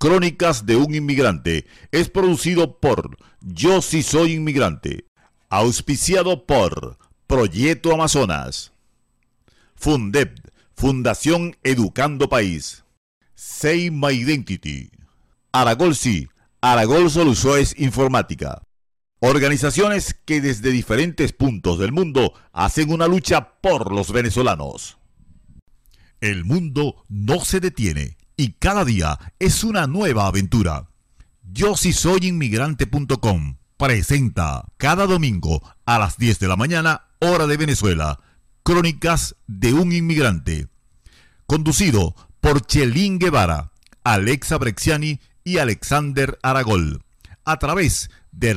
Crónicas de un Inmigrante es producido por Yo Sí Soy Inmigrante, auspiciado por Proyecto Amazonas, Fundeb, Fundación Educando País, Say My Identity, Aragol Sí, Aragol Soluciones Informática. Organizaciones que desde diferentes puntos del mundo hacen una lucha por los venezolanos. El mundo no se detiene y cada día es una nueva aventura. Yo sí soy inmigrante.com presenta cada domingo a las 10 de la mañana, hora de Venezuela, Crónicas de un Inmigrante. Conducido por Chelín Guevara, Alexa Brexiani y Alexander Aragol. A través de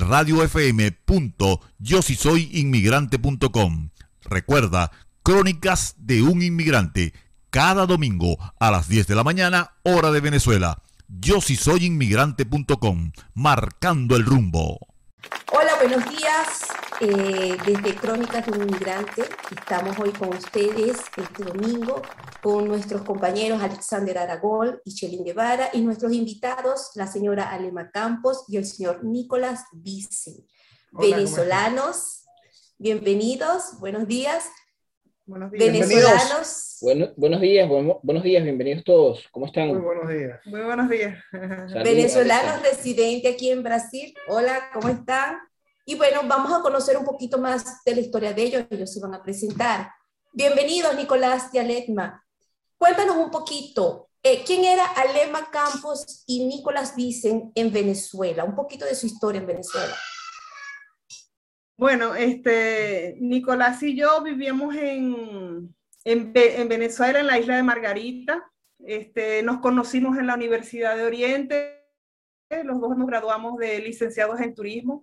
radiofm.yosisoyinmigrante.com. Recuerda, Crónicas de un Inmigrante, cada domingo a las 10 de la mañana, hora de Venezuela. Yo sí soy inmigrante.com, marcando el rumbo. Hola, buenos días. Desde Crónicas de un Inmigrante, estamos hoy con ustedes este domingo con nuestros compañeros Alexander Aragol y Chelín Guevara y nuestros invitados, la señora Alema Campos y el señor Nicolás Vicen. Venezolanos, bienvenidos, buenos días. Buenos días. Venezolanos. Buenos días, bienvenidos todos. ¿Cómo están? Muy buenos días. Muy buenos días. Venezolanos residentes aquí en Brasil. Hola, ¿cómo están? Y bueno, vamos a conocer un poquito más de la historia de ellos se van a presentar. Bienvenidos, Nicolás y Alema. Cuéntanos un poquito, ¿quién era Alema Campos y Nicolás Vicen en Venezuela? Un poquito de su historia en Venezuela. Bueno, Nicolás y yo vivíamos en Venezuela, en la isla de Margarita. Nos conocimos en la Universidad de Oriente. Los dos nos graduamos de licenciados en turismo.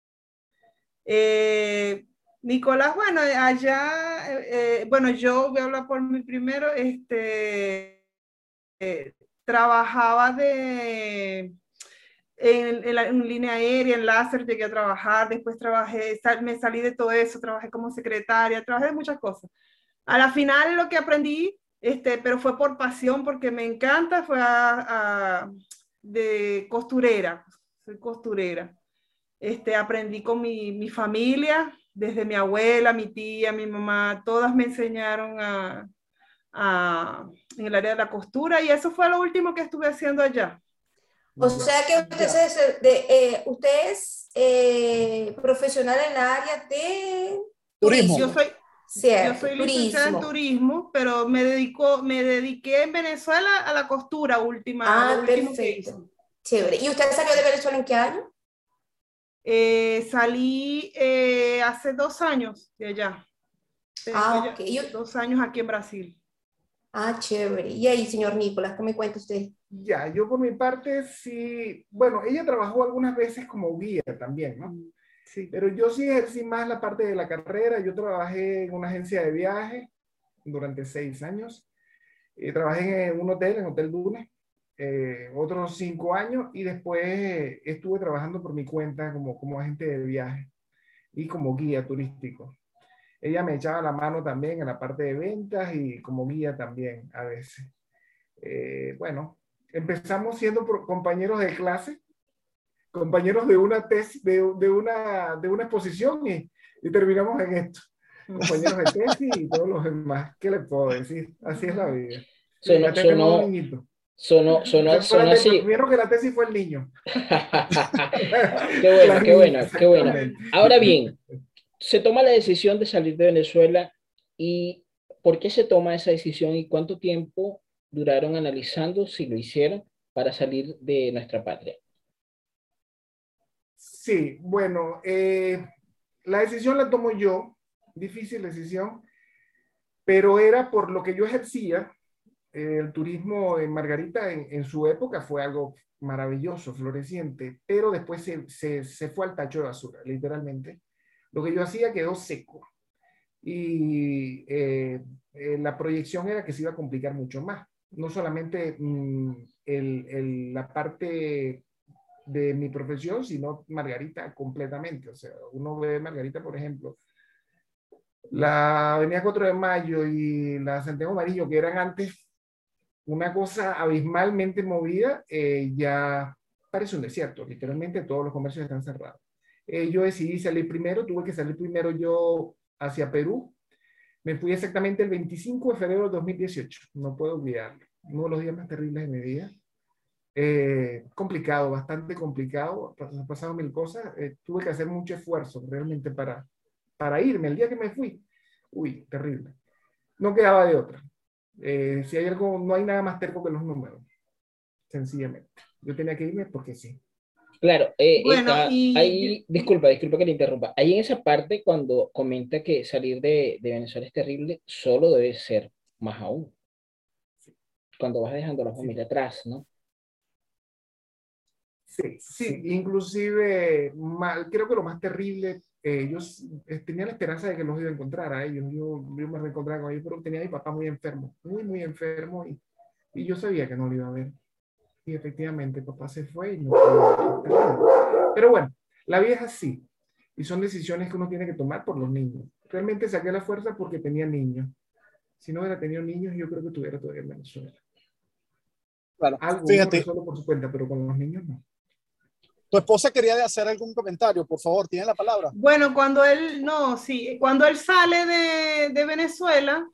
Nicolás, bueno, allá, yo voy a hablar por mí primero, trabajaba en línea aérea, en láser, llegué a trabajar, después me salí de todo eso, trabajé como secretaria, trabajé de muchas cosas. A la final lo que aprendí, pero fue por pasión, porque me encanta, fue de costurera, soy costurera. Aprendí con mi familia, desde mi abuela, mi tía, mi mamá, todas me enseñaron en el área de la costura, y eso fue lo último que estuve haciendo allá. O sea que usted es profesional en la área de turismo. Yo soy licenciada en turismo, pero me dediqué en Venezuela a la costura última. Perfecto. Chévere. ¿Y usted salió de Venezuela en qué año? Salí hace 2 años de allá. Ok. 2 años aquí en Brasil. Chévere. Y ahí, señor Nicolás, ¿qué me cuenta usted? Ya, yo por mi parte sí, bueno, ella trabajó algunas veces como guía también, ¿no? Sí. Pero yo sí ejercí más la parte de la carrera. Yo trabajé en una agencia de viaje durante 6 años. Trabajé en un hotel, en Hotel Dune, otros 5 años, y después estuve trabajando por mi cuenta como agente de viaje y como guía turístico. Ella me echaba la mano también en la parte de ventas y como guía también a veces. Bueno, empezamos siendo compañeros de clase, compañeros de una tesis, de una exposición, y terminamos en esto. Compañeros de tesis y todos los demás. ¿Qué les puedo decir? Así es la vida. Sonó así. Primero que la tesis fue el niño. Qué bueno. Ahora bien, se toma la decisión de salir de Venezuela, y ¿por qué se toma esa decisión y cuánto tiempo duraron analizando si lo hicieron para salir de nuestra patria? Sí, bueno, la decisión la tomo yo, difícil decisión, pero era por lo que yo ejercía. El turismo en Margarita en su época fue algo maravilloso, floreciente, pero después se fue al tacho de basura, literalmente. Lo que yo hacía quedó seco, y la proyección era que se iba a complicar mucho más. No solamente la parte de mi profesión, sino Margarita completamente. O sea, uno ve Margarita, por ejemplo, la Avenida 4 de Mayo y la Santiago Amarillo, que eran antes una cosa abismalmente movida, ya parece un desierto, literalmente todos los comercios están cerrados. Yo decidí salir primero, tuve que salir primero yo hacia Perú. Me fui exactamente el 25 de febrero de 2018, no puedo olvidarlo. Uno de los días más terribles de mi vida. Complicado, bastante complicado, han pasado mil cosas. Tuve que hacer mucho esfuerzo realmente para irme. El día que me fui, uy, terrible. No quedaba de otra. Si hay algo, no hay nada más terco que los números, sencillamente. Yo tenía que irme porque sí. Claro, Bueno, ahí, disculpa que le interrumpa. Ahí en esa parte, cuando comenta que salir de Venezuela es terrible, solo debe ser más aún. Cuando vas dejando a la familia atrás, ¿no? Sí, sí, inclusive creo que lo más terrible, yo tenía la esperanza de que los iba a encontrar a ellos, yo me reencontraba con ellos, pero tenía a mi papá muy enfermo, muy enfermo, y yo sabía que no lo iba a ver. Y efectivamente, papá se fue y no pudo ver. Pero bueno, la vida es así, y son decisiones que uno tiene que tomar por los niños. Realmente saqué la fuerza porque tenía niños. Si no hubiera tenido niños, yo creo que estuviera todavía en Venezuela. Claro, Algo uno fíjate, resuelve por su cuenta, pero con los niños no. tu esposa quería hacer algún comentario, por favor, tiene la palabra. bueno, cuando él sale de Venezuela,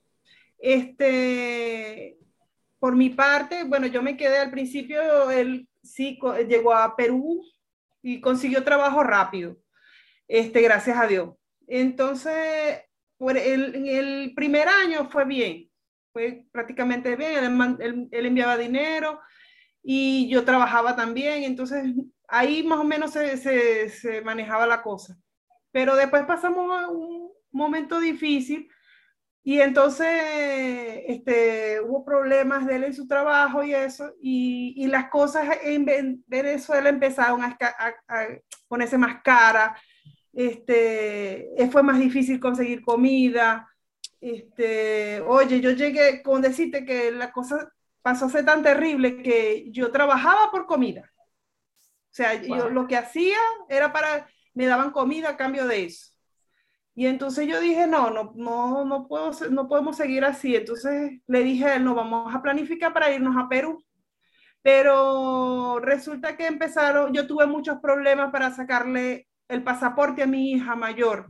por mi parte, bueno, yo me quedé al principio, él sí llegó a Perú y consiguió trabajo rápido, gracias a Dios. Entonces, en el primer año fue bien, fue prácticamente bien, él enviaba dinero y yo trabajaba también, entonces ahí más o menos se manejaba la cosa. Pero después pasamos a un momento difícil y entonces hubo problemas de él en su trabajo y eso, y las cosas en Venezuela empezaron a ponerse más caras. Fue más difícil conseguir comida. Oye, yo llegué con decirte que la cosa pasó a ser tan terrible que yo trabajaba por comida. O sea, wow. Yo lo que hacía era me daban comida a cambio de eso. Y entonces yo dije, no podemos seguir así. Entonces le dije a él, no, vamos a planificar para irnos a Perú. Pero resulta que yo tuve muchos problemas para sacarle el pasaporte a mi hija mayor.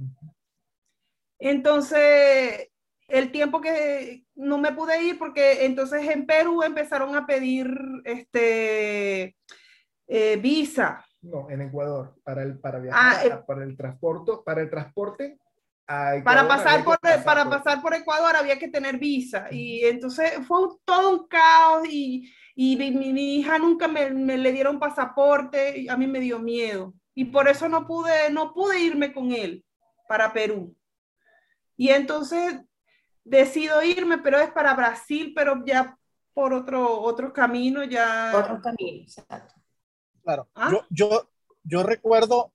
Entonces, el tiempo que no me pude ir, porque entonces en Perú empezaron a pedir visa. No, en Ecuador, para viajar, para el transporte a Ecuador, para pasar por Ecuador había que tener visa. Y entonces fue todo un caos y mi hija nunca me le dieron pasaporte, y a mí me dio miedo. Y por eso no pude irme con él para Perú. Y entonces decido irme, pero es para Brasil, pero ya por otro camino ya. Otro camino, exacto. Claro, ¿ah? yo recuerdo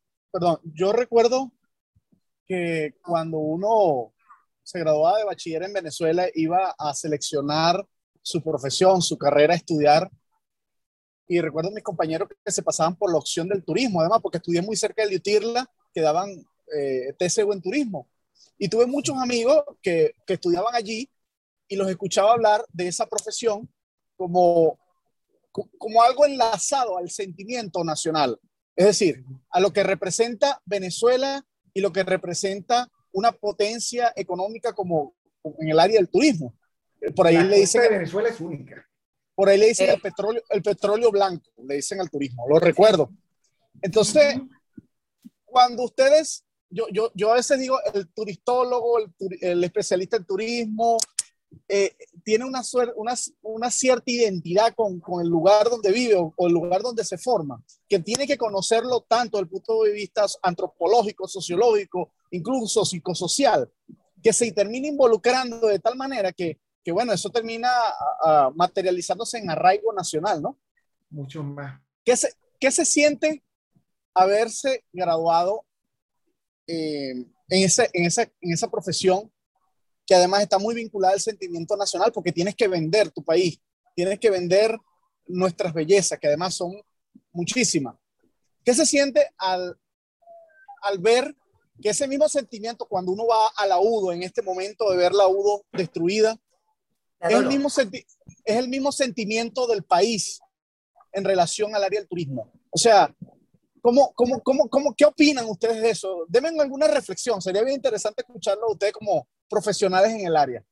que cuando uno se graduaba de bachiller en Venezuela iba a seleccionar su profesión, su carrera, a estudiar. Y recuerdo a mis compañeros que se pasaban por la opción del turismo, además, porque estudié muy cerca de Liutirla, que daban TCU en turismo. Y tuve muchos amigos que estudiaban allí y los escuchaba hablar de esa profesión como algo enlazado al sentimiento nacional. Es decir, a lo que representa Venezuela y lo que representa una potencia económica como en el área del turismo. Por ahí le dicen que Venezuela es única. Por ahí le dicen el petróleo blanco, le dicen al turismo, lo recuerdo. Entonces, cuando ustedes, yo a veces digo, el turistólogo, el especialista en turismo, tiene una cierta identidad con el lugar donde vive o el lugar donde se forma, que tiene que conocerlo tanto desde el punto de vista antropológico, sociológico, incluso psicosocial, que se termina involucrando de tal manera que bueno, eso termina materializándose en arraigo nacional, ¿no? Mucho más. ¿Qué se siente haberse graduado en esa profesión que además está muy vinculada al sentimiento nacional, porque tienes que vender tu país, tienes que vender nuestras bellezas, que además son muchísimas? ¿Qué se siente al ver que ese mismo sentimiento, cuando uno va a la UDO en este momento de ver la UDO destruida, es el mismo sentimiento del país en relación al área del turismo. O sea, ¿qué opinan ustedes de eso? Denme alguna reflexión. Sería bien interesante escucharlo a ustedes como profesionales en el área.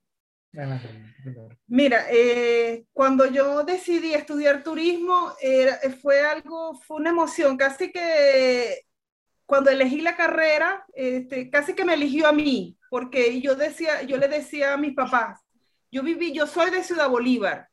Mira, cuando yo decidí estudiar turismo, fue una emoción, casi que cuando elegí la carrera, casi que me eligió a mí, porque yo le decía a mis papás, yo soy de Ciudad Bolívar.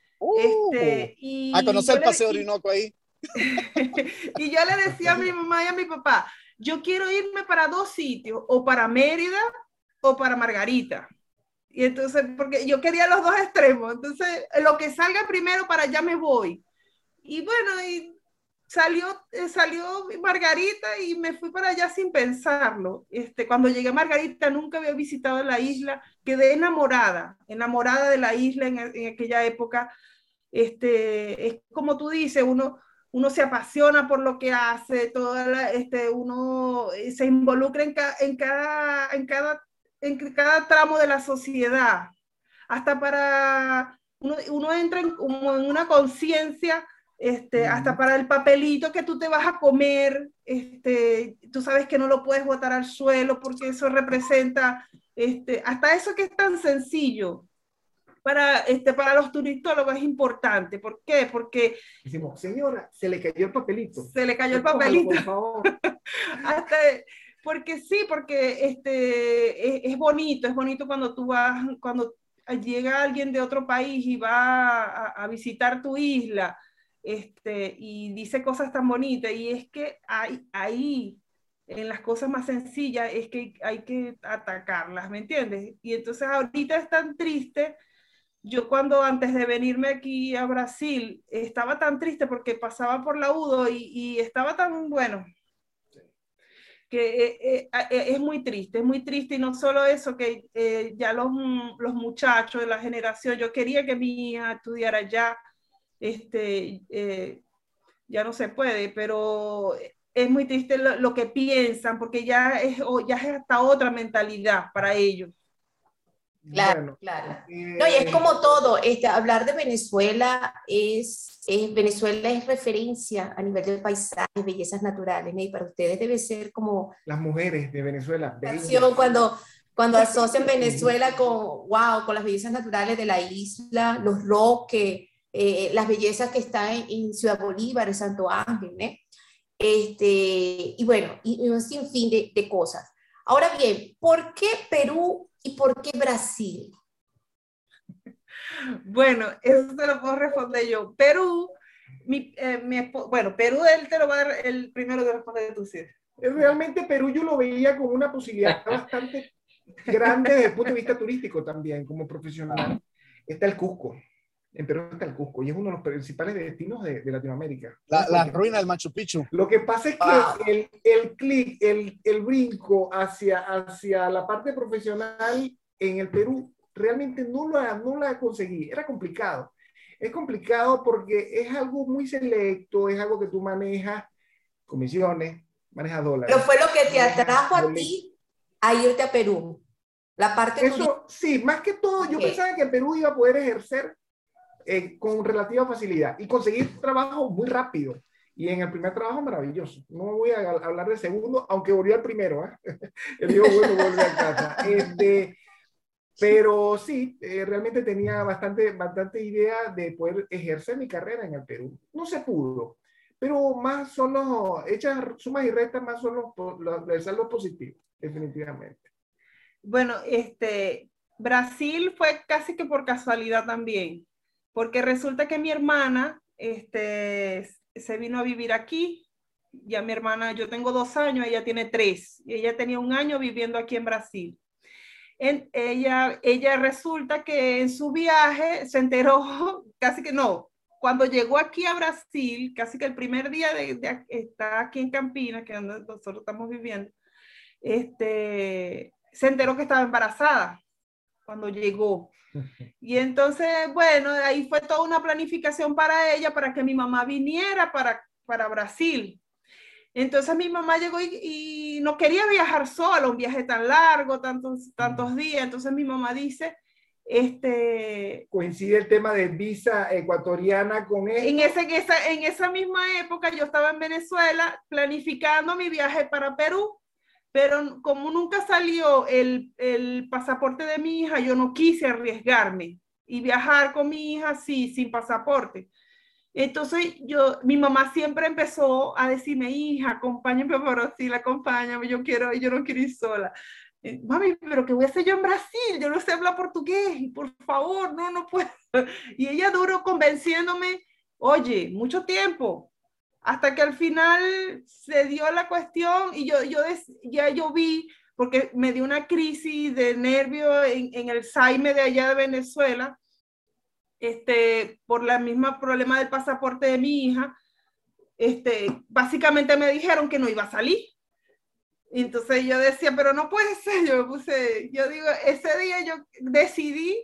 A conocer el Paseo Orinoco ahí. Y yo le decía a mi mamá y a mi papá, yo quiero irme para 2 sitios, o para Mérida o para Margarita. Y entonces, porque yo quería los 2 extremos, entonces lo que salga primero, para allá me voy. Y bueno, y salió Margarita y me fui para allá sin pensarlo. Cuando llegué a Margarita nunca había visitado la isla, quedé enamorada de la isla en aquella época. Es como tú dices, uno se apasiona por lo que hace, uno se involucra en cada tramo de la sociedad, hasta uno entra en una conciencia, hasta para el papelito que tú te vas a comer, tú sabes que no lo puedes botar al suelo porque eso representa, hasta eso que es tan sencillo. Para los turistólogos es importante. ¿Por qué? Porque decimos, señora, se le cayó el papelito. Se le cayó el papelito. Por favor. Porque es bonito cuando cuando llega alguien de otro país y va a visitar tu isla, y dice cosas tan bonitas, y es que ahí en las cosas más sencillas es que hay que atacarlas, ¿me entiendes? Y entonces ahorita es tan triste. Yo antes de venirme aquí a Brasil, estaba tan triste porque pasaba por la UDO y estaba tan bueno, que es muy triste, y no solo eso, que ya los muchachos de la generación, yo quería que mi hija estudiara allá, ya no se puede, pero es muy triste lo que piensan, porque ya es hasta otra mentalidad para ellos. Claro, Bueno, claro. No, y es como todo, hablar de Venezuela Venezuela es referencia a nivel de paisajes, bellezas naturales, ¿no? Y para ustedes debe ser como... Las mujeres de Venezuela. Cuando asocian Venezuela con las bellezas naturales de la isla, los roques, las bellezas que están en Ciudad Bolívar, en Santo Ángel, ¿no? Y bueno, y un sinfín de cosas. Ahora bien, ¿por qué Perú y por qué Brasil? Bueno, eso te lo puedo responder yo. Perú, Perú, él te lo va a dar el primero de responder tú, sí. Realmente Perú yo lo veía como una posibilidad bastante grande desde el punto de vista turístico también, como profesional. Está el Cusco. En Perú está el Cusco y es uno de los principales destinos de Latinoamérica. La ruina del Machu Picchu. Lo que pasa es que el brinco hacia la parte profesional en el Perú realmente no la conseguí. Era complicado. Es complicado porque es algo muy selecto, es algo que tú manejas comisiones, manejas dólares. Pero fue lo que te atrajo a ti a irte a Perú. La parte eso, sí, más que todo, yo pensaba que en Perú iba a poder ejercer con relativa facilidad y conseguir trabajo muy rápido. Y en el primer trabajo maravilloso. No voy a hablar del segundo, aunque volvió al primero. El digo, bueno, volvió a casa. Pero sí, realmente tenía bastante idea de poder ejercer mi carrera en el Perú. No se pudo, pero más son hechas sumas y restas, más son los saldos positivos, definitivamente. Bueno, Brasil fue casi que por casualidad también, porque resulta que mi hermana se vino a vivir aquí. Ya mi hermana, yo tengo 2 años, ella tiene 3, y ella tenía 1 año viviendo aquí en Brasil. Ella resulta que en su viaje se enteró, casi que no, cuando llegó aquí a Brasil, casi que el primer día de estar aquí en Campinas, que es donde nosotros estamos viviendo, se enteró que estaba embarazada cuando llegó. Y entonces, bueno, ahí fue toda una planificación para ella, para que mi mamá viniera para Brasil. Entonces mi mamá llegó y no quería viajar sola, un viaje tan largo, tantos días. Entonces mi mamá dice coincide el tema de visa ecuatoriana con esto. En esa misma época yo estaba en Venezuela planificando mi viaje para Perú, pero como nunca salió el pasaporte de mi hija, yo no quise arriesgarme y viajar con mi hija así, sin pasaporte. Entonces mi mamá siempre empezó a decirme, hija, acompáñame a Brasil, acompáñame, yo no quiero ir sola. Mami, pero ¿qué voy a hacer yo en Brasil? Yo no sé hablar portugués, por favor, no puedo. Y ella duró convenciéndome, oye, mucho tiempo, hasta que al final se dio la cuestión y yo vi, porque me dio una crisis de nervio en el Saime de allá de Venezuela, por la misma problema del pasaporte de mi hija. Básicamente me dijeron que no iba a salir. Entonces yo decía, pero no puede ser. Yo digo, ese día yo decidí,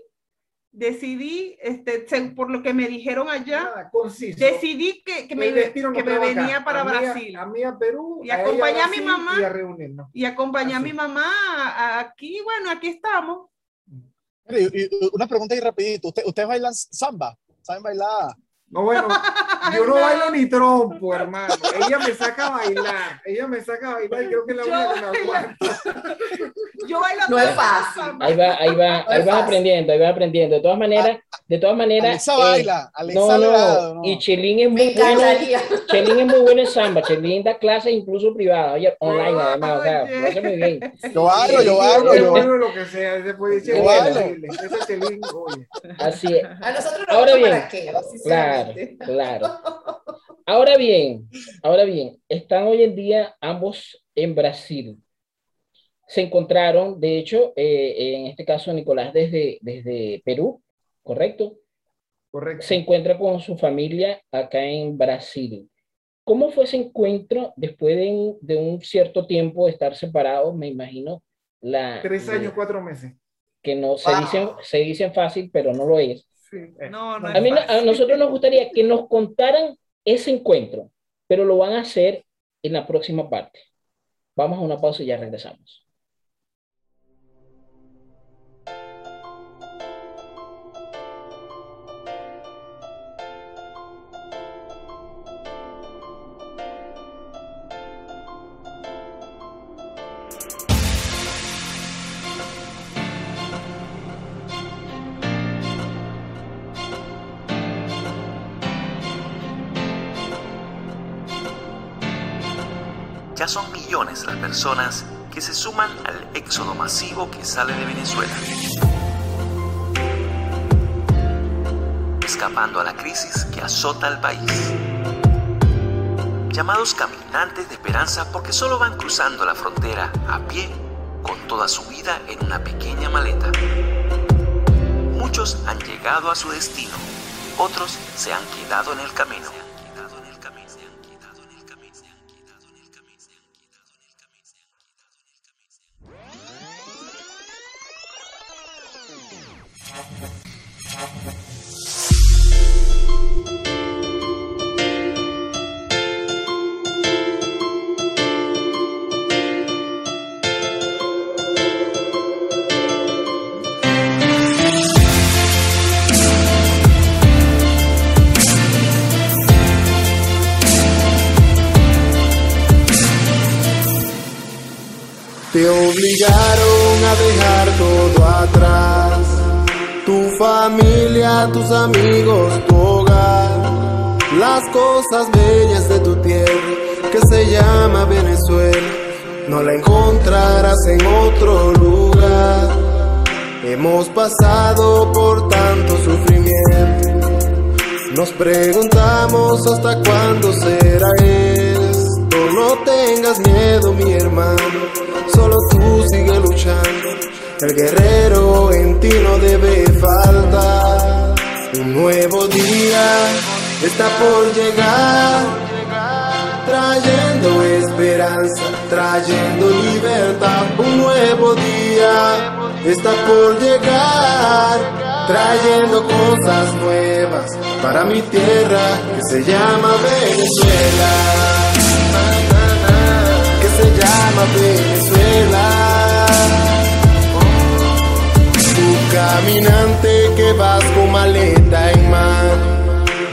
por lo que me dijeron allá, decidí que me venía para Brasil. A mí a Perú, y acompañé a mi mamá. Y a reunirnos. Y acompañé a mi mamá aquí, bueno, aquí estamos. Y una pregunta ahí rapidito. ¿Ustedes bailan samba? ¿Saben bailar? No, bueno, yo no bailo ni trompo, hermano. Ella me saca a bailar y creo que es la única que me aguanta. Yo bailo. No es fácil. Ahí vas aprendiendo. De todas maneras. Alexa baila. No. Y Chelín es muy bueno. Chelín es muy bueno en samba. Chelín da clases incluso privadas. Oye, online además. O sea, lo hace muy bien. Yo bailo. Yo lo que sea. Después dice, ese Chelín, oye. Así es. A nosotros Ahora nos bien, para qué, claro. Ahora bien, están hoy en día ambos en Brasil. Se encontraron, de hecho, en este caso Nicolás desde Perú, ¿correcto? Correcto. Se encuentra con su familia acá en Brasil. ¿Cómo fue ese encuentro después de un cierto tiempo de estar separados? Me imagino 3 años, 4 meses. Que no se dicen fácil, pero no lo es. Sí. A nosotros nos gustaría que nos contaran ese encuentro, pero lo van a hacer en la próxima parte. Vamos a una pausa y ya regresamos. Ya son millones las personas que se suman al éxodo masivo que sale de Venezuela, escapando a la crisis que azota al país. Llamados caminantes de esperanza porque solo van cruzando la frontera a pie con toda su vida en una pequeña maleta. Muchos han llegado a su destino, otros se han quedado en el camino. Te obligaron a dejar todo atrás, tu familia, tus amigos, tu hogar, las cosas bellas de tu tierra que se llama Venezuela, no la encontrarás en otro lugar. Hemos pasado por tanto sufrimiento, nos preguntamos hasta cuándo será esto. No tengas miedo, mi hermano, solo tú sigue luchando. El guerrero en ti no debe faltar. Un nuevo día está por llegar, trayendo esperanza, trayendo libertad. Un nuevo día está por llegar, trayendo cosas nuevas para mi tierra que se llama Venezuela, que se llama Venezuela. Tu caminante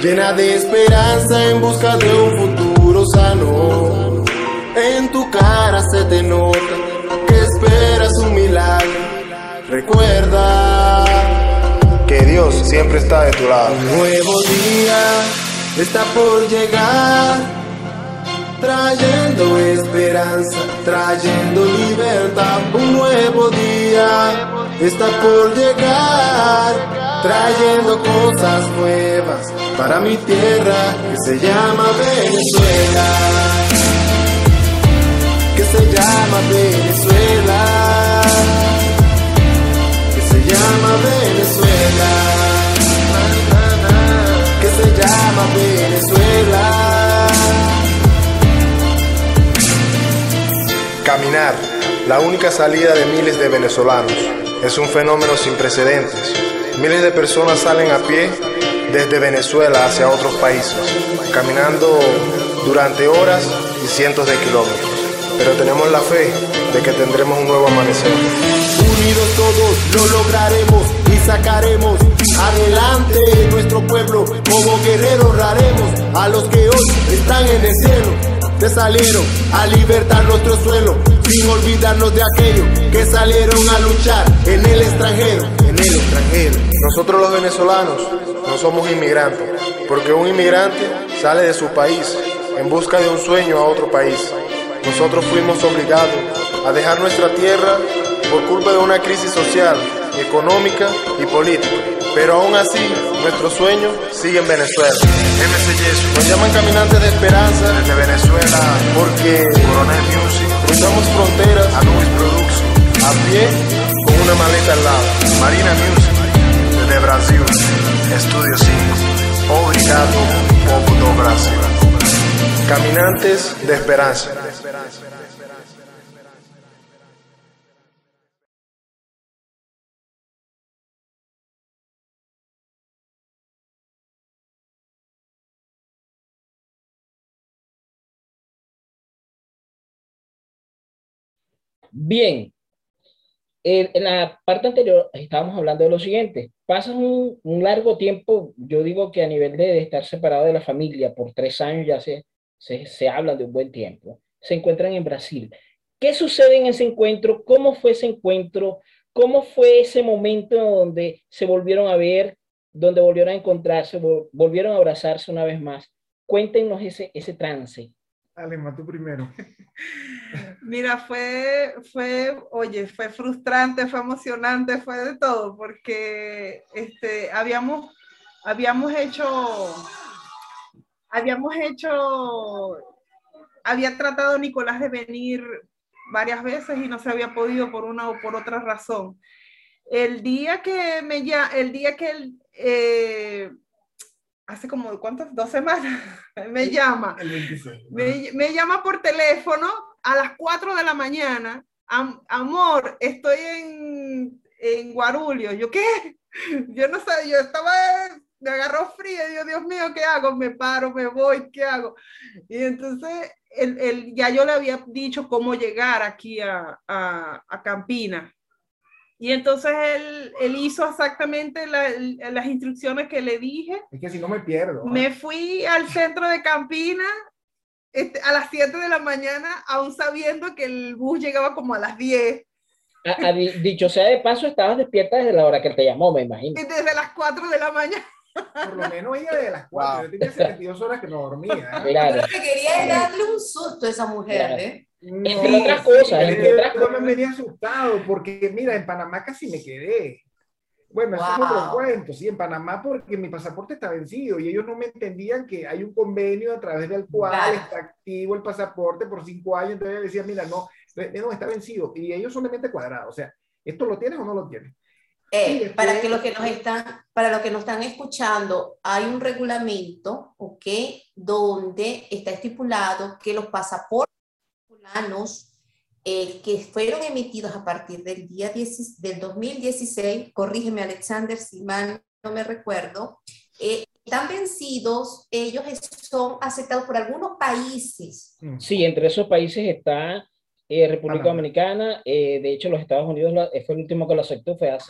llena de esperanza en busca de un futuro sano. En tu cara se te nota que esperas un milagro. Recuerda que Dios siempre está de tu lado. Un nuevo día está por llegar, trayendo esperanza, trayendo libertad. Un nuevo día está por llegar, trayendo cosas nuevas para mi tierra que se llama Venezuela, que se llama Venezuela, que se llama Venezuela, que se llama Venezuela. Caminar, la única salida de miles de venezolanos, es un fenómeno sin precedentes. Miles de personas salen a pie desde Venezuela hacia otros países, caminando durante horas y cientos de kilómetros. Pero tenemos la fe de que tendremos un nuevo amanecer. Unidos todos lo lograremos y sacaremos adelante nuestro pueblo. Como guerreros raremos a los que hoy están en el cielo. Se salieron a libertar nuestro suelo, sin olvidarnos de aquellos que salieron a luchar en el extranjero, en el extranjero. Nosotros los venezolanos no somos inmigrantes, porque un inmigrante sale de su país en busca de un sueño a otro país. Nosotros fuimos obligados a dejar nuestra tierra por culpa de una crisis social, económica y política. Pero aún así, nuestro sueño sigue en Venezuela. Nos llaman caminantes de esperanza desde Venezuela porque Coronel Music cruzamos fronteras a Luis Production a pie con una maleta al lado. Marina Music desde Brasil, Estudio 5, obrigado povo do Brasil. Caminantes de esperanza. Bien, en la parte anterior estábamos hablando de lo siguiente. Pasan un largo tiempo, yo digo que a nivel de estar separado de la familia por 3 años ya se habla de un buen tiempo. Se encuentran en Brasil. ¿Qué sucede en ese encuentro? ¿Cómo fue ese encuentro? ¿Cómo fue ese momento donde se volvieron a ver, donde volvieron a encontrarse, volvieron a abrazarse una vez más? Cuéntenos ese trance. Alema, tú primero. Mira, oye, fue frustrante, fue emocionante, fue de todo, porque había tratado Nicolás de venir varias veces y no se había podido por una o por otra razón. El día que él, hace como, ¿cuántas? 2 semanas, me llama. El 26. Me llama por teléfono a las 4 de la mañana. Amor, estoy en Guarulhos. ¿Yo qué? Yo no sé, me agarró frío. Dios mío, ¿qué hago? Me paro, me voy, ¿qué hago? Y entonces, ya yo le había dicho cómo llegar aquí a Campina. Y entonces él hizo exactamente las instrucciones que le dije. Es que si no me pierdo. Me fui al centro de Campina a las 7 de la mañana, aún sabiendo que el bus llegaba como a las 10. Dicho sea de paso, estabas despierta desde la hora que él te llamó, me imagino. Desde las 4 de la mañana. Por lo menos ella de las 4. Wow. Yo tenía 72 horas que no dormía. Claro. Lo que quería es darle un susto a esa mujer, claro. No, entre otras cosas. Yo me venía asustado porque, mira, en Panamá casi me quedé. Bueno, eso es otro cuento, sí, en Panamá porque mi pasaporte está vencido y ellos no me entendían que hay un convenio a través del cual está activo el pasaporte por 5 años. Entonces yo decía, mira, no, está vencido. Y ellos son de mente cuadrada, o sea, ¿esto lo tienes o no lo tienes? Después, para los que nos están escuchando, hay un reglamento, ¿ok? Donde está estipulado que los pasaportes que fueron emitidos a partir del del 2016, corrígeme Alexander si mal no me recuerdo, están vencidos, ellos son aceptados por algunos países. Sí, entre esos países está República Dominicana, de hecho los Estados Unidos fue el último que lo aceptó, fue hace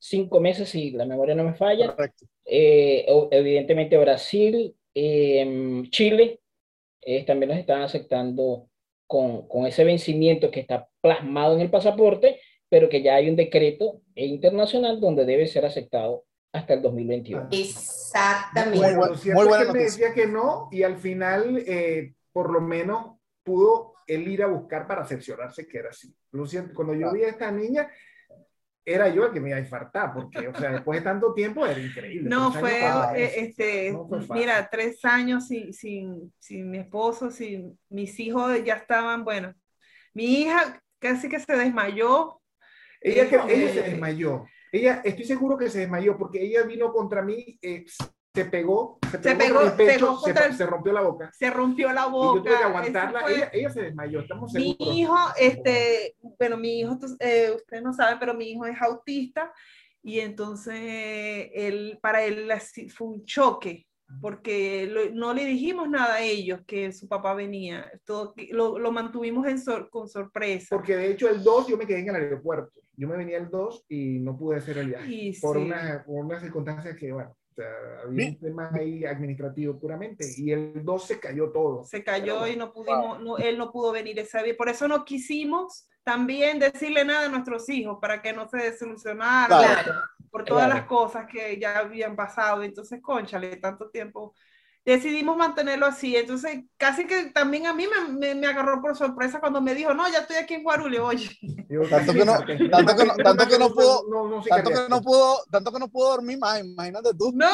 5 meses, si la memoria no me falla. Correcto. Evidentemente Brasil, Chile, también los están aceptando con ese vencimiento que está plasmado en el pasaporte, pero que ya hay un decreto internacional donde debe ser aceptado hasta el 2021. Exactamente. Bueno, lo cierto es que él me decía que no, y al final, por lo menos, pudo él ir a buscar para cerciorarse que era así. Lo siento, cuando yo vi a esta niña, era yo el que me iba a infartar, porque, o sea, después de tanto tiempo era increíble. No fue, no fue fácil. mira, 3 años sin mi esposo, sin mis hijos ya estaban, bueno, mi hija casi que se desmayó. Ella se desmayó. Estoy seguro que se desmayó porque ella vino contra mí, se pegó contra mi pecho, se rompió la boca. Se rompió la boca. Y yo tuve que aguantarla. Ella se desmayó, estamos seguros. Mi hijo, bueno, mi hijo, ustedes no saben, pero mi hijo es autista y entonces para él fue un choque porque no le dijimos nada a ellos que su papá venía. Todo, lo mantuvimos con sorpresa. Porque de hecho el 2 yo me quedé en el aeropuerto. Yo me venía el 2 y no pude hacer el viaje. Por unas circunstancias que, bueno, o sea, había un tema ahí administrativo puramente. Y el 2 se cayó todo. Se cayó y no pudimos, él no pudo venir ese día. Por eso no quisimos también decirle nada a nuestros hijos para que no se desilusionaran. Claro. Por todas las cosas que ya habían pasado. Entonces, cónchale, tanto tiempo. Decidimos mantenerlo así. Entonces, casi que también a mí me agarró por sorpresa cuando me dijo, no, ya estoy aquí en Guarulhos, oye. Tanto que no pudo dormir más, imagínate tú. No,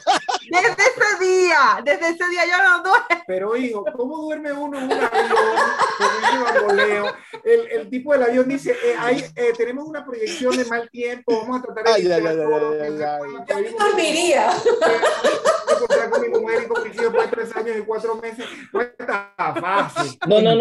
desde ese día yo no duermo. Pero hijo, ¿cómo duerme uno en un avión? El tipo del avión dice, tenemos una proyección de mal tiempo, vamos a tratar de... Yo dormiría. Encontrar con mi mujer y con mis hijos por 3 años y 4 meses, no está fácil.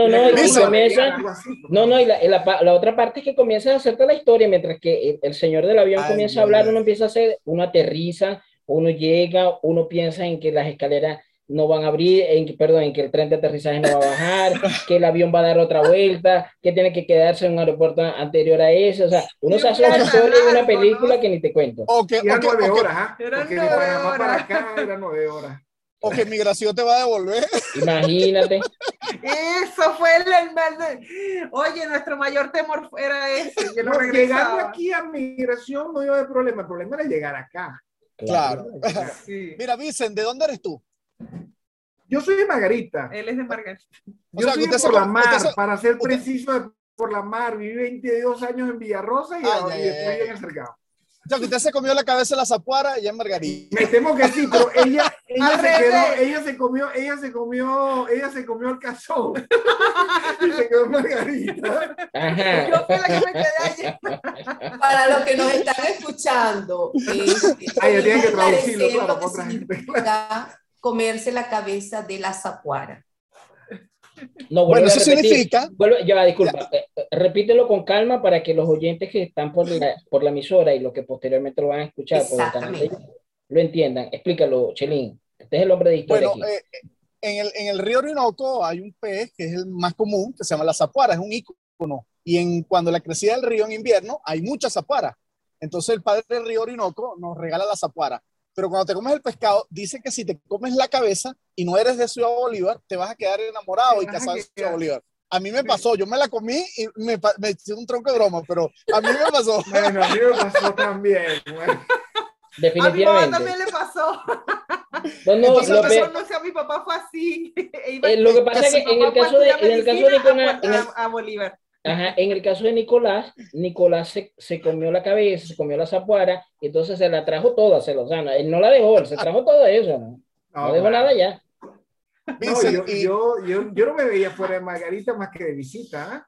Y la otra parte es que comienza a hacerte la historia, mientras que el señor del avión comienza a hablar, uno aterriza, uno llega, uno piensa en que las escaleras no van a abrir, en que el tren de aterrizaje no va a bajar, que el avión va a dar otra vuelta, que tiene que quedarse en un aeropuerto anterior a ese, o sea, uno se hace una historia de una película que ni te cuento. Eran 9 horas, porque de Panamá para acá eran 9 horas. O que migración te va a devolver. Imagínate. Eso fue Oye, nuestro mayor temor era ese. Llegando aquí a migración no iba a haber problema. El problema era llegar acá. Claro. Sí. Mira, Vicen, ¿de dónde eres tú? Yo soy de Margarita. Él es de Margarita. Yo soy de Por la Mar, para ser preciso, de Por la Mar. Viví 22 años en Villarrosa y después en el Cercado. O sea, que usted se comió la cabeza de la zapuara y ya en Margarita. Me temo que sí, pero ella se comió el cazón y se quedó en Margarita. Ajá. Yo fui la que me quedé allí. Para los que nos están escuchando, tienen que traducirlo, claro, lo que significa comerse la cabeza de la zapuara. No, bueno, eso significa... disculpa, repítelo con calma para que los oyentes que están por la emisora y los que posteriormente lo van a escuchar por el canal lo entiendan. Explícalo, Chelín. Este es el hombre de historia aquí. En el río Orinoco hay un pez que es el más común, que se llama la zapuara, es un ícono. Y cuando la crecida del río en invierno hay mucha zapuara. Entonces el padre del río Orinoco nos regala la zapuara. Pero cuando te comes el pescado, dice que si te comes la cabeza y no eres de Ciudad Bolívar, te vas a quedar enamorado y casado en Ciudad Bolívar. A mí me pasó, yo me la comí y me hice un tronco de broma, pero a mí me pasó. Bueno, a mí me pasó también. Bueno. Definitivamente. A mi mamá también le pasó. No sé, a mi papá fue así. Lo que pasa es que en el caso de Nicolás, a Bolívar. Ajá, en el caso de Nicolás se comió la cabeza, se comió la zapuara, y entonces se la trajo toda, él no la dejó, él se trajo todo eso, no dejó nada ya. No, yo no me veía fuera de Margarita más que de visita.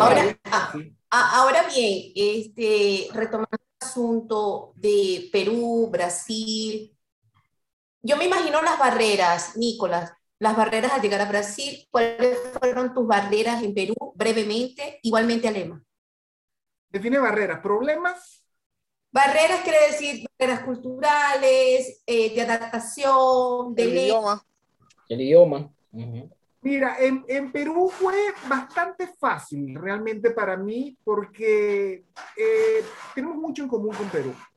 Ahora bien, retomando el asunto de Perú, Brasil, yo me imagino las barreras, Nicolás, las barreras al llegar a Brasil. ¿Cuáles fueron tus barreras en Perú? Brevemente, igualmente Alema. Define barreras, problemas. Barreras quiere decir barreras culturales, de adaptación, de idioma. El idioma. Mira, en Perú fue bastante fácil realmente para mí porque tenemos mucho en común con Perú.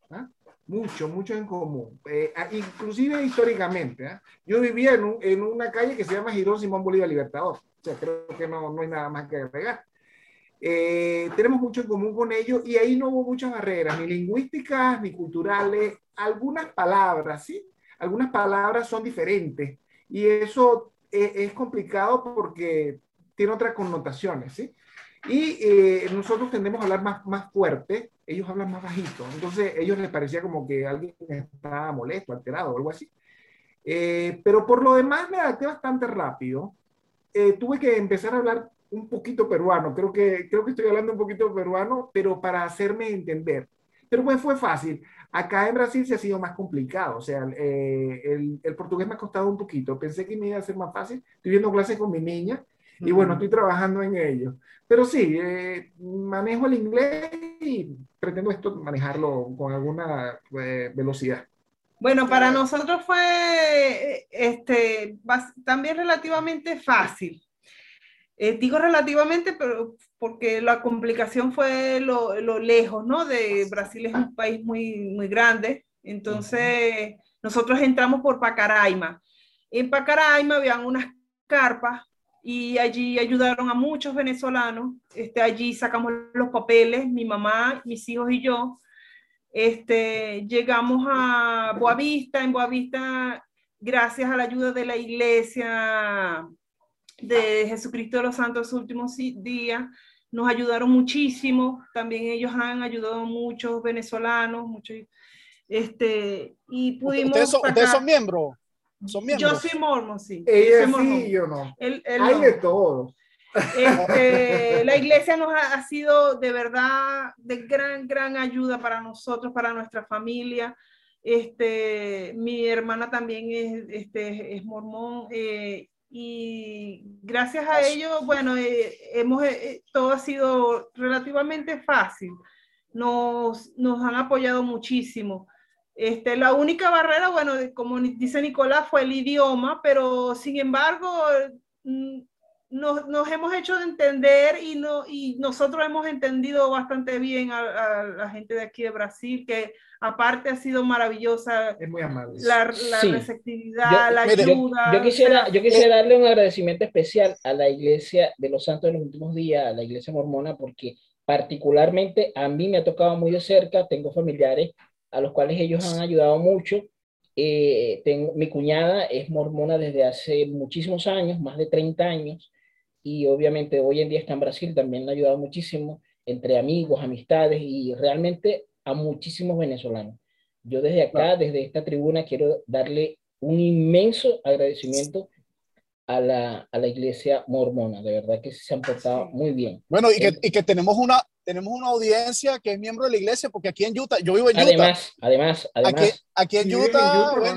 ¿ah? Mucho en común, inclusive históricamente. ¿Ah? Yo vivía en una calle que se llama Girón Simón Bolívar Libertador, o sea, creo que no hay nada más que agregar. Tenemos mucho en común con ellos y ahí no hubo muchas barreras, ni lingüísticas, ni culturales, algunas palabras, ¿sí? Algunas palabras son diferentes y eso es complicado porque tiene otras connotaciones, ¿sí? Y nosotros tendemos a hablar más fuerte, ellos hablan más bajito, entonces a ellos les parecía como que alguien estaba molesto, alterado o algo así. Pero por lo demás me adapté bastante rápido. Tuve que empezar a hablar un poquito peruano, creo que estoy hablando un poquito peruano, pero para hacerme entender. Pero pues fue fácil. Acá en Brasil se ha sido más complicado, o sea, el portugués me ha costado un poquito. Pensé que me iba a ser más fácil. Estoy viendo clases con mi niña y bueno, estoy trabajando en ello. Pero sí, manejo el inglés y pretendo esto manejarlo con alguna velocidad. Bueno, para nosotros fue también relativamente fácil. Digo relativamente, pero porque la complicación fue lo lejos, ¿no? De Brasil es un país muy grande, entonces nosotros entramos por Pacaraima. En Pacaraima habían unas carpas y allí ayudaron a muchos venezolanos. Allí sacamos los papeles, mi mamá, mis hijos y yo. Llegamos a Boavista. En Boavista, gracias a la ayuda de la iglesia de Jesucristo de los Santos Últimos Días, nos ayudaron muchísimo. También ellos han ayudado a muchos venezolanos, y pudimos ¿Ustedes son miembros? ¿Son miembros? Yo soy mormon, sí. Ella sí, yo no. Hay de todo. La iglesia nos ha sido de verdad de gran ayuda para nosotros, para nuestra familia. Mi hermana también es mormón, y gracias a ello, bueno, todo ha sido relativamente fácil. Nos han apoyado muchísimo. La única barrera, bueno, como dice Nicolás, fue el idioma, pero sin embargo, nos hemos hecho entender y nosotros hemos entendido bastante bien a la gente de aquí de Brasil, que aparte ha sido maravillosa. Es muy amable. La Sí. receptividad, la ayuda. Yo quisiera darle un agradecimiento especial a la Iglesia de los Santos de los Últimos Días, a la Iglesia Mormona, porque particularmente a mí me ha tocado muy de cerca. Tengo familiares a los cuales ellos han ayudado mucho. Mi cuñada es mormona desde hace muchísimos años, más de 30 años, y obviamente hoy en día está en Brasil, también le ha ayudado muchísimo, entre amigos, amistades, y realmente a muchísimos venezolanos. Yo desde acá, desde esta tribuna, quiero darle un inmenso agradecimiento a la iglesia mormona. De verdad que se han portado muy bien. Bueno, y que tenemos una audiencia que es miembro de la iglesia, porque aquí en Utah, yo vivo en Utah. Además. Aquí en Utah, bueno,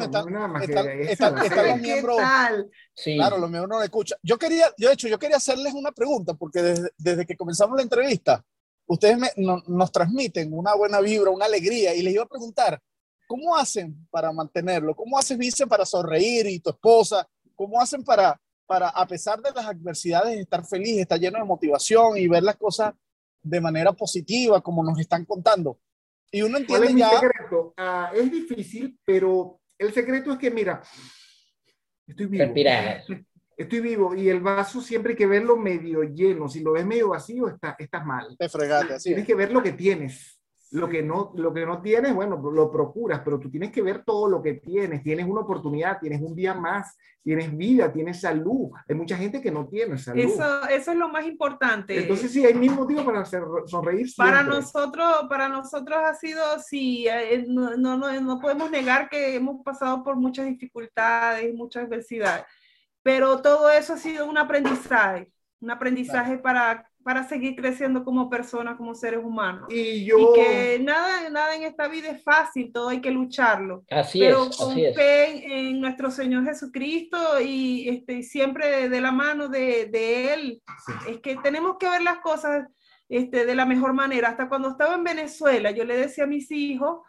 están los miembros. Sí. Claro, los miembros nos escuchan. Yo quería hacerles una pregunta, porque desde que comenzamos la entrevista, ustedes nos transmiten una buena vibra, una alegría, y les iba a preguntar, ¿cómo hacen para mantenerlo? ¿Cómo haces, Vice, para sonreír, y tu esposa? ¿Cómo hacen para, a pesar de las adversidades, estar feliz, estar lleno de motivación y ver las cosas de manera positiva, como nos están contando? Y uno entiende ¿Cuál es ya... mi secreto? Es difícil, pero el secreto es que, mira, estoy vivo. Respirar. Estoy vivo y el vaso siempre hay que verlo medio lleno. Si lo ves medio vacío, estás mal. Te fregaste, así tienes que ver lo que tienes. Lo que no tienes, bueno, lo procuras, pero tú tienes que ver todo lo que tienes. Tienes una oportunidad, tienes un día más, tienes vida, tienes salud. Hay mucha gente que no tiene salud. Eso es lo más importante. Entonces sí, hay mil motivos para sonreír siempre. Para nosotros ha sido, sí, no podemos negar que hemos pasado por muchas dificultades, muchas adversidades, pero todo eso ha sido un aprendizaje claro, para seguir creciendo como personas, como seres humanos. Y que nada en esta vida es fácil, todo hay que lucharlo. Pero con fe en nuestro Señor Jesucristo y siempre de la mano de Él. Sí. Es que tenemos que ver las cosas de la mejor manera. Hasta cuando estaba en Venezuela, yo le decía a mis hijos,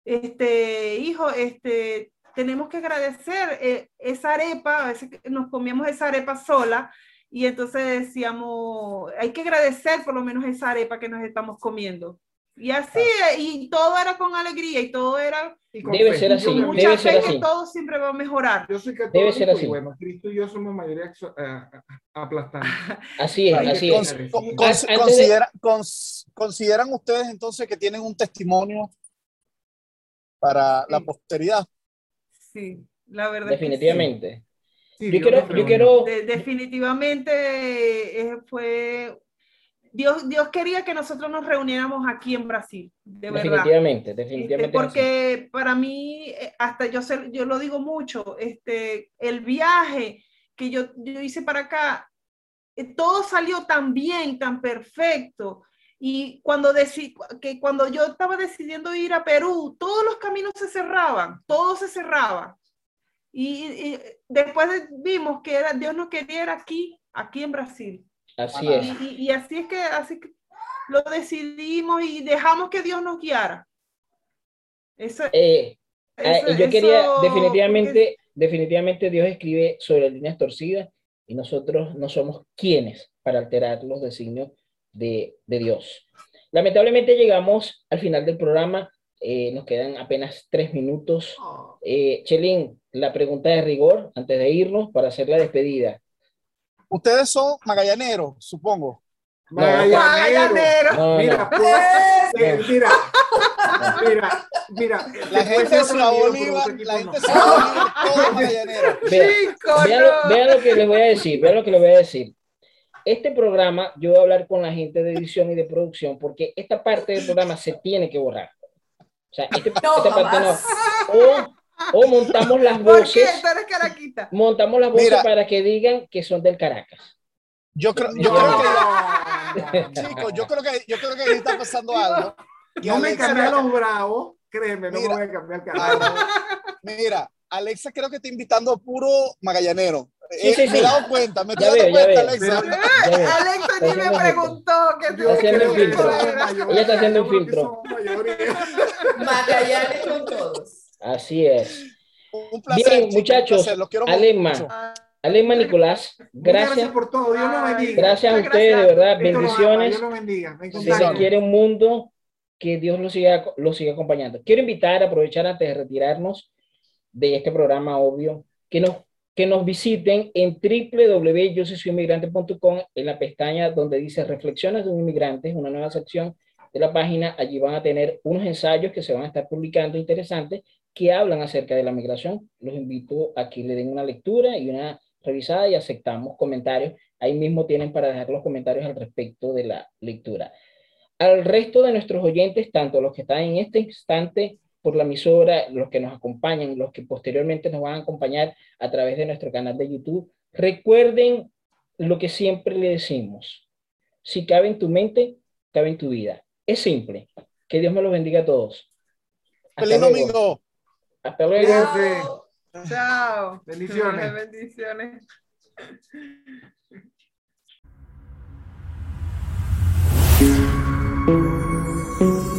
tenemos que agradecer esa arepa, a veces nos comíamos esa arepa sola, y entonces decíamos, hay que agradecer por lo menos esa arepa que nos estamos comiendo. Y así, y todo era con alegría, y todo era... Debe ser así, mucha debe ser fe así. que todo siempre va a mejorar. Yo soy católico Debe ser así. y bueno, Cristo y yo somos mayoría aplastante. Así es, así es. ¿Consideran ustedes entonces que tienen un testimonio para la posteridad? Sí, la verdad. Definitivamente. Sí. Sí, yo quiero... Definitivamente fue... Dios quería que nosotros nos reuniéramos aquí en Brasil, de verdad. Definitivamente. Porque para mí, hasta yo lo digo mucho, el viaje que yo hice para acá, todo salió tan bien, tan perfecto. Y cuando yo estaba decidiendo ir a Perú, todos los caminos se cerraban, todo se cerraba. Y después vimos que Dios nos quería aquí en Brasil. Así es. Y así que lo decidimos y dejamos que Dios nos guiara. Yo quería, definitivamente Dios escribe sobre líneas torcidas y nosotros no somos quienes para alterar los designios de Dios. Lamentablemente llegamos al final del programa. Nos quedan apenas 3 minutos. Chelín, la pregunta de rigor antes de irnos para hacer la despedida. Ustedes son magallaneros, supongo. Magallaneros. No. Mira. La gente de Ciudad Bolívar, todos magallaneros. Vean lo que les voy a decir. Este programa, yo voy a hablar con la gente de edición y de producción, porque esta parte del programa se tiene que borrar. O sea, esta parte no. O montamos las voces. Montamos las voces para que digan que son del Caracas. Yo creo que ahí está pasando algo. No me cambié a los bravos, créeme, no me voy a cambiar carajo. Mira, Alexa creo que está invitando a puro magallanero. Sí. Me he dado cuenta, Alexa. Alexa ni me preguntó. Ella está haciendo un filtro. Magallanes con todos. Así es. Un placer. Bien, muchachos. Alema, Nicolás, gracias por todo. Dios lo bendiga. Gracias a ustedes, de verdad. Bendiciones. Dios lo bendiga. Se les quiere un mundo, que Dios los siga acompañando. Quiero aprovechar antes de retirarnos de este programa, obvio, que nos visiten en www.yosoyinmigrante.com, en la pestaña donde dice Reflexiones de un Inmigrante, es una nueva sección de la página. Allí van a tener unos ensayos que se van a estar publicando interesantes que hablan acerca de la migración. Los invito a que le den una lectura y una revisada, y aceptamos comentarios. Ahí mismo tienen para dejar los comentarios al respecto de la lectura. Al resto de nuestros oyentes, tanto los que están en este instante por la emisora, los que nos acompañan, los que posteriormente nos van a acompañar a través de nuestro canal de YouTube, recuerden lo que siempre le decimos: si cabe en tu mente, cabe en tu vida. Es simple. Que Dios me los bendiga a todos. ¡Feliz domingo! Hasta luego. Chao. Bendiciones. Bendiciones. Thank you.